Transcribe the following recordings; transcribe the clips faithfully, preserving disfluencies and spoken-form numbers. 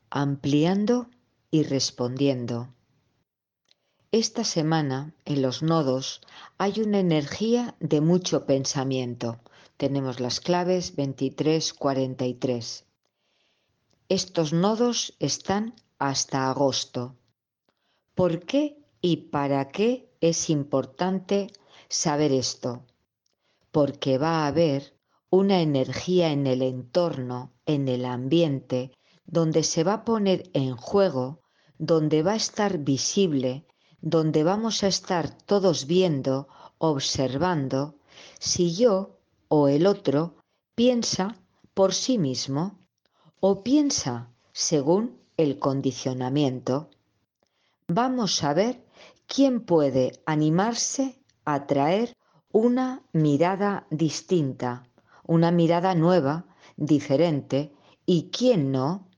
ampliando y respondiendo. Esta semana en los nodos hay una energía de mucho pensamiento. Tenemos las claves veintitrés cuarenta y tres. Estos nodos están hasta agosto. ¿Por qué y para qué es importante saber esto? Porque va a haber una energía en el entorno, en el ambiente, donde se va a poner en juego, donde va a estar visible, donde vamos a estar todos viendo, observando, si yo o el otro piensa por sí mismo o piensa según el condicionamiento. Vamos a ver quién puede animarse a traer una mirada distinta, una mirada nueva, diferente, y quién no.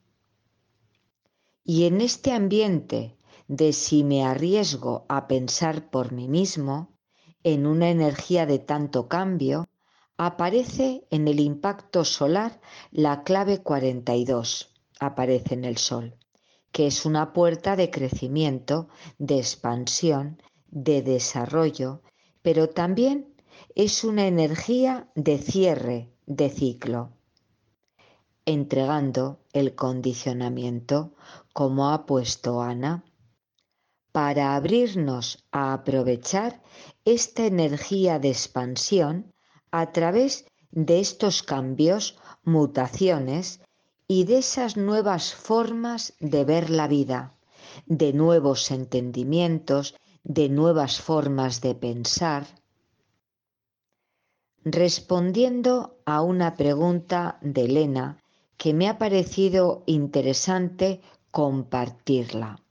Y en este ambiente de si me arriesgo a pensar por mí mismo, en una energía de tanto cambio, aparece en el impacto solar la clave cuarenta y dos, aparece en el Sol, que es una puerta de crecimiento, de expansión, de desarrollo, pero también es una energía de cierre de ciclo, entregando el condicionamiento, como ha puesto Ana, para abrirnos a aprovechar esta energía de expansión a través de estos cambios, mutaciones y de esas nuevas formas de ver la vida, de nuevos entendimientos, de nuevas formas de pensar. Respondiendo a una pregunta de Elena que me ha parecido interesante compartirla.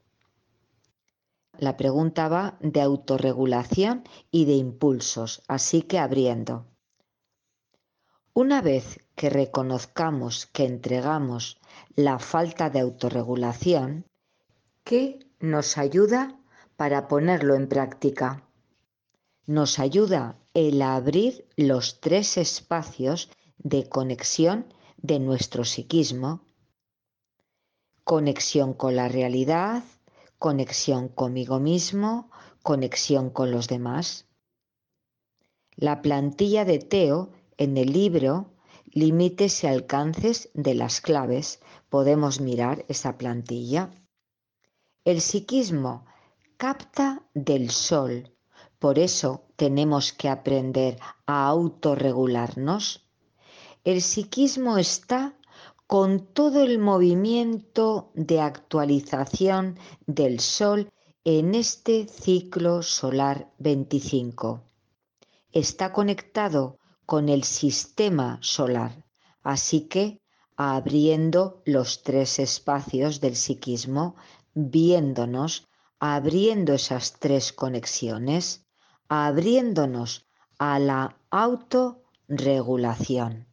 La pregunta va de autorregulación y de impulsos, así que abriendo. Una vez que reconozcamos que entregamos la falta de autorregulación, ¿qué nos ayuda para ponerlo en práctica? Nos ayuda el abrir los tres espacios de conexión de nuestro psiquismo. Conexión con la realidad, conexión conmigo mismo, conexión con los demás. La plantilla de Teo en el libro Límites y alcances de las claves. Podemos mirar esa plantilla. El psiquismo capta del sol, por eso tenemos que aprender a autorregularnos. El psiquismo está con todo el movimiento de actualización del Sol en este ciclo solar veinticinco. Está conectado con el sistema solar, así que abriendo los tres espacios del psiquismo, viéndonos, abriendo esas tres conexiones, abriéndonos a la autorregulación.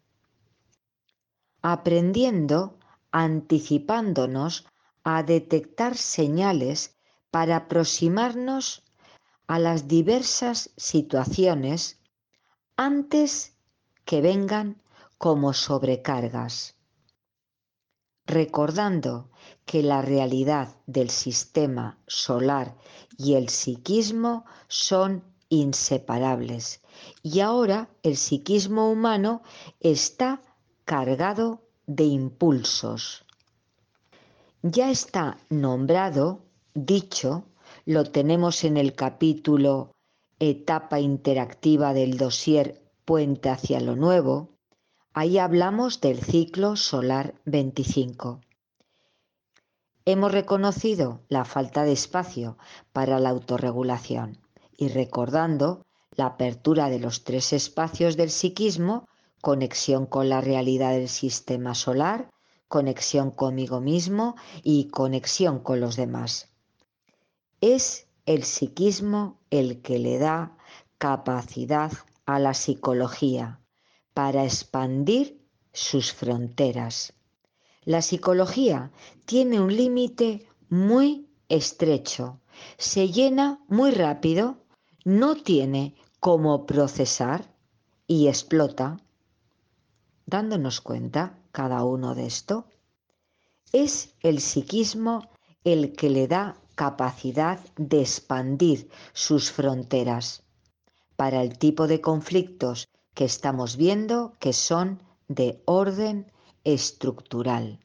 Aprendiendo, anticipándonos a detectar señales para aproximarnos a las diversas situaciones antes que vengan como sobrecargas. Recordando que la realidad del sistema solar y el psiquismo son inseparables y ahora el psiquismo humano está cargado de impulsos. Ya está nombrado, dicho, lo tenemos en el capítulo Etapa interactiva del dossier Puente hacia lo nuevo. Ahí hablamos del ciclo solar veinticinco. Hemos reconocido la falta de espacio para la autorregulación y recordando la apertura de los tres espacios del psiquismo, conexión con la realidad del sistema solar, conexión conmigo mismo y conexión con los demás. Es el psiquismo el que le da capacidad a la psicología para expandir sus fronteras. La psicología tiene un límite muy estrecho, se llena muy rápido, no tiene cómo procesar y explota. Dándonos cuenta cada uno de esto, Es el psiquismo el que le da capacidad de expandir sus fronteras para el tipo de conflictos que estamos viendo que son de orden estructural.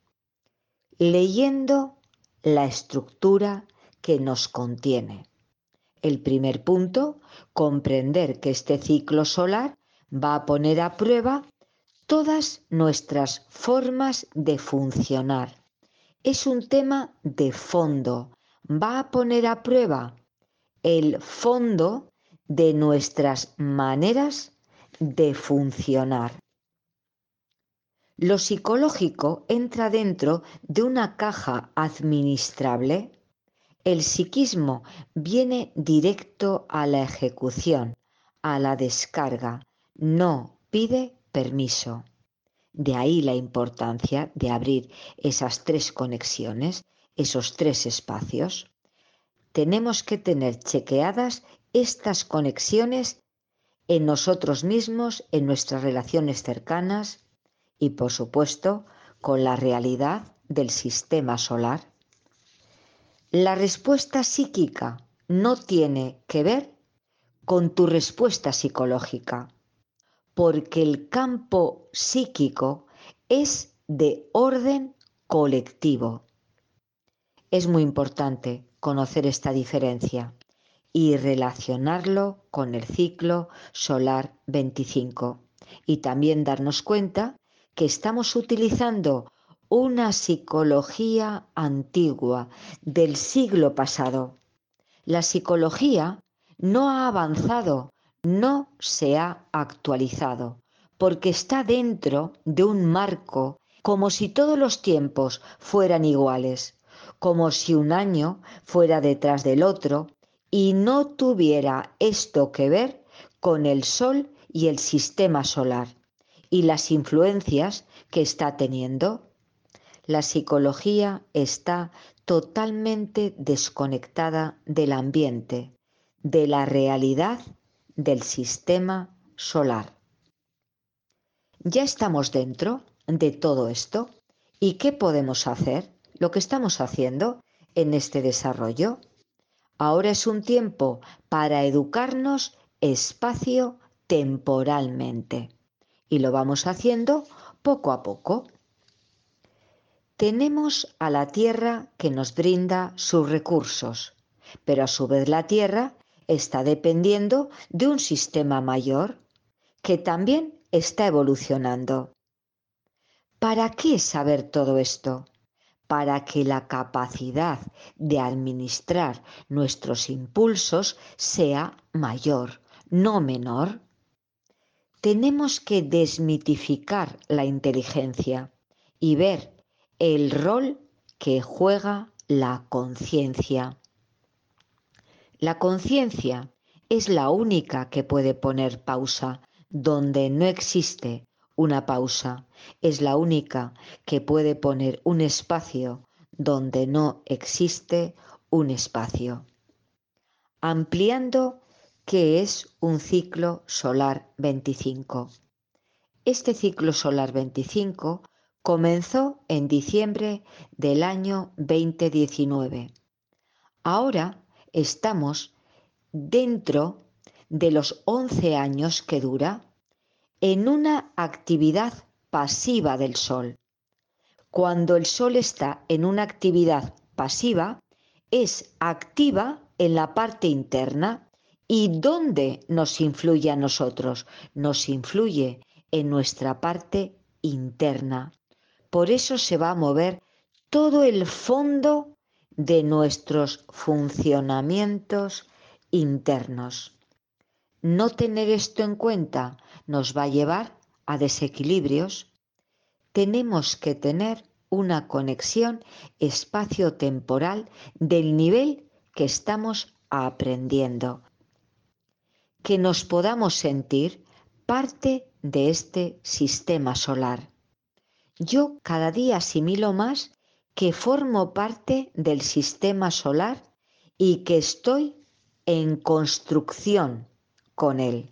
Leyendo la estructura que nos contiene. El primer punto, comprender que este ciclo solar va a poner a prueba todas nuestras formas de funcionar. Es un tema de fondo. Va a poner a prueba el fondo de nuestras maneras de funcionar. Lo psicológico entra dentro de una caja administrable. El psiquismo viene directo a la ejecución, a la descarga, no pide permiso. De ahí la importancia de abrir esas tres conexiones, esos tres espacios. Tenemos que tener chequeadas estas conexiones en nosotros mismos, en nuestras relaciones cercanas y, por supuesto, con la realidad del sistema solar. La respuesta psíquica no tiene que ver con tu respuesta psicológica, porque el campo psíquico es de orden colectivo. Es muy importante conocer esta diferencia y relacionarlo con el ciclo solar veinticinco y también darnos cuenta que estamos utilizando una psicología antigua del siglo pasado. La psicología no ha avanzado, no se ha actualizado, porque está dentro de un marco como si todos los tiempos fueran iguales, como si un año fuera detrás del otro y no tuviera esto que ver con el Sol y el sistema solar y las influencias que está teniendo. La psicología está totalmente desconectada del ambiente, de la realidad del sistema solar. Ya estamos dentro de todo esto. ¿Y qué podemos hacer? Lo que estamos haciendo en este desarrollo. Ahora es un tiempo para educarnos espacio-temporalmente. Y lo vamos haciendo poco a poco. Tenemos a la Tierra que nos brinda sus recursos, pero a su vez la Tierra está dependiendo de un sistema mayor que también está evolucionando. ¿Para qué saber todo esto? Para que la capacidad de administrar nuestros impulsos sea mayor, no menor. Tenemos que desmitificar la inteligencia y ver el rol que juega la conciencia. La conciencia es la única que puede poner pausa donde no existe una pausa. Es la única que puede poner un espacio donde no existe un espacio. Ampliando qué es un ciclo solar veinticinco. Este ciclo solar veinticinco comenzó en diciembre del año veinte diecinueve. Ahora estamos dentro de los once años que dura en una actividad pasiva del Sol. Cuando el Sol está en una actividad pasiva, es activa en la parte interna. ¿Y dónde nos influye a nosotros? Nos influye en nuestra parte interna. Por eso se va a mover todo el fondo de nuestros funcionamientos internos. No tener esto en cuenta nos va a llevar a desequilibrios. Tenemos que tener una conexión espacio-temporal del nivel que estamos aprendiendo. Que nos podamos sentir parte de este sistema solar. Yo cada día asimilo más que formo parte del sistema solar y que estoy en construcción con él.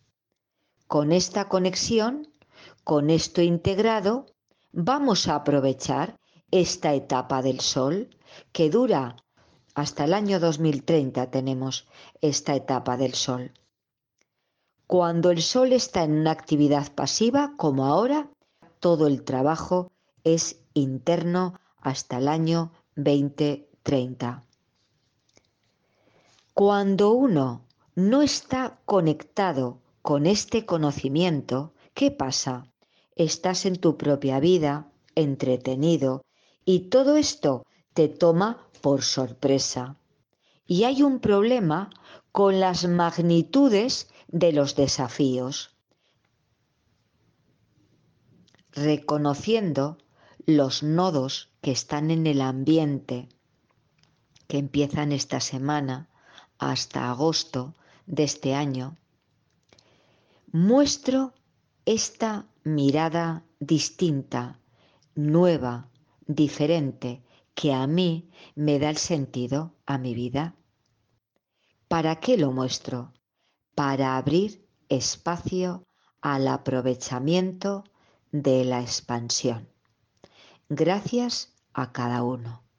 Con esta conexión, con esto integrado, vamos a aprovechar esta etapa del Sol, que dura hasta el año dos mil treinta tenemos esta etapa del Sol. Cuando el Sol está en una actividad pasiva, como ahora, todo el trabajo es interno hasta el año veinte treinta. Cuando uno no está conectado con este conocimiento, ¿qué pasa? Estás en tu propia vida, entretenido, y todo esto te toma por sorpresa. Y hay un problema con las magnitudes de los desafíos. Reconociendo los nodos que están en el ambiente, que empiezan esta semana hasta agosto de este año, muestro esta mirada distinta, nueva, diferente, que a mí me da el sentido a mi vida. ¿Para qué lo muestro? Para abrir espacio al aprovechamiento de la expansión. Gracias a cada uno.